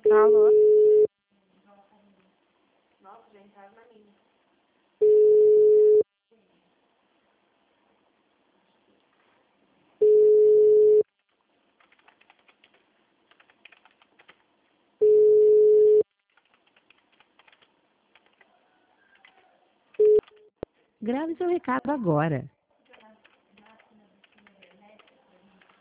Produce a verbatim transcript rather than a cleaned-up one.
Alô? Nossa, já entraram na minha. Grave seu recado agora.